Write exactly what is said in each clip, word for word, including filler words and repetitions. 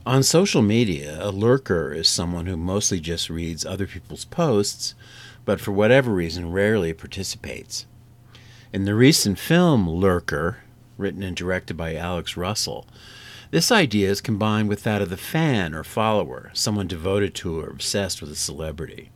On social media, a lurker is someone who mostly just reads other people's posts, but for whatever reason rarely participates. In the recent film Lurker, written and directed by Alex Russell, this idea is combined with that of the fan or follower, someone devoted to or obsessed with a celebrity.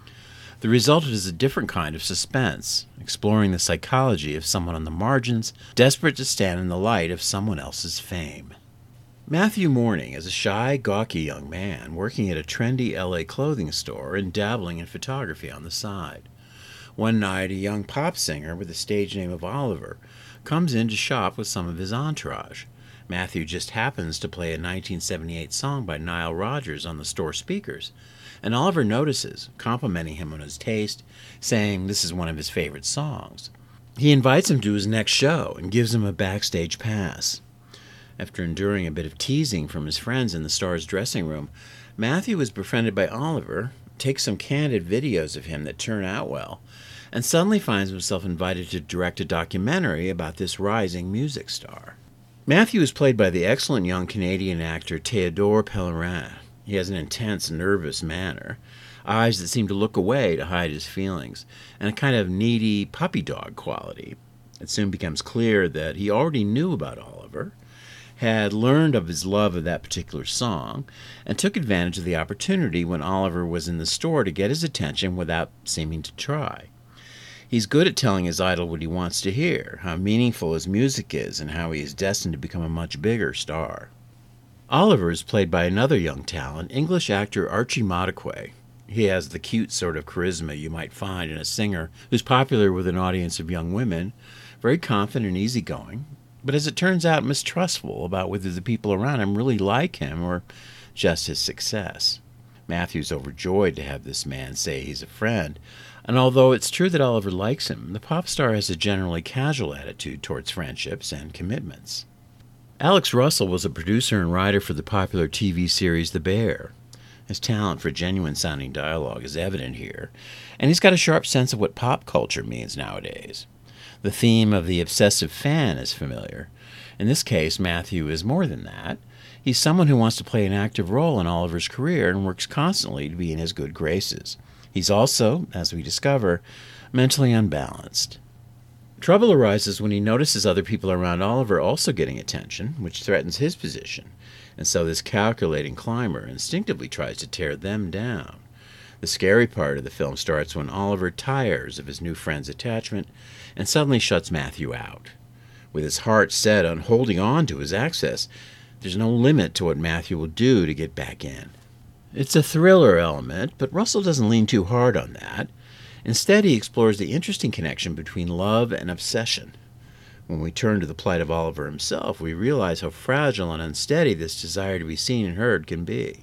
The result is a different kind of suspense, exploring the psychology of someone on the margins, desperate to stand in the light of someone else's fame. Matthew Morning is a shy, gawky young man working at a trendy L A clothing store and dabbling in photography on the side. One night, a young pop singer with the stage name of Oliver comes in to shop with some of his entourage. Matthew just happens to play a nineteen seventy-eight song by Nile Rodgers on the store speakers, and Oliver notices, complimenting him on his taste, saying this is one of his favorite songs. He invites him to his next show and gives him a backstage pass. After enduring a bit of teasing from his friends in the star's dressing room, Matthew is befriended by Oliver, takes some candid videos of him that turn out well, and suddenly finds himself invited to direct a documentary about this rising music star. Matthew is played by the excellent young Canadian actor Théodore Pellerin. He has an intense, nervous manner, eyes that seem to look away to hide his feelings, and a kind of needy puppy dog quality. It soon becomes clear that he already knew about Oliver, had learned of his love of that particular song, and took advantage of the opportunity when Oliver was in the store to get his attention without seeming to try. He's good at telling his idol what he wants to hear, how meaningful his music is, and how he is destined to become a much bigger star. Oliver is played by another young talent, English actor Archie Madekwe. He has the cute sort of charisma you might find in a singer who's popular with an audience of young women, very confident and easygoing, but as it turns out, mistrustful about whether the people around him really like him or just his success. Matthew's overjoyed to have this man say he's a friend, and although it's true that Oliver likes him, the pop star has a generally casual attitude towards friendships and commitments. Alex Russell was a producer and writer for the popular T V series The Bear. His talent for genuine-sounding dialogue is evident here, and he's got a sharp sense of what pop culture means nowadays. The theme of the obsessive fan is familiar. In this case, Matthew is more than that. He's someone who wants to play an active role in Oliver's career and works constantly to be in his good graces. He's also, as we discover, mentally unbalanced. Trouble arises when he notices other people around Oliver also getting attention, which threatens his position, and so this calculating climber instinctively tries to tear them down. The scary part of the film starts when Oliver tires of his new friend's attachment and suddenly shuts Matthew out. With his heart set on holding on to his access, there's no limit to what Matthew will do to get back in. It's a thriller element, but Russell doesn't lean too hard on that. Instead, he explores the interesting connection between love and obsession. When we turn to the plight of Oliver himself, we realize how fragile and unsteady this desire to be seen and heard can be.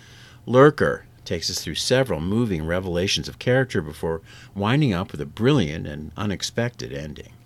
Lurker takes us through several moving revelations of character before winding up with a brilliant and unexpected ending.